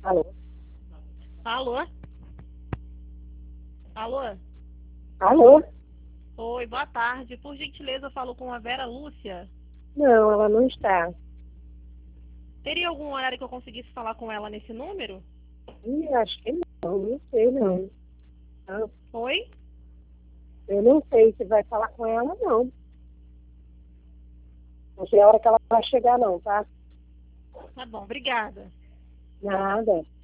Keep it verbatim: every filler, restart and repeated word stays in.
Alô? Alô? Alô? Alô? Oi, boa tarde. Por gentileza, eu falo com a Vera Lúcia. Não, ela não está. Teria algum horário que eu conseguisse falar com ela nesse número? Ih, acho que não, não sei não. Ah, Oi? Eu não sei se vai falar com ela, não. Não sei a hora que ela vai chegar, não, tá? Tá bom, obrigada. Nada.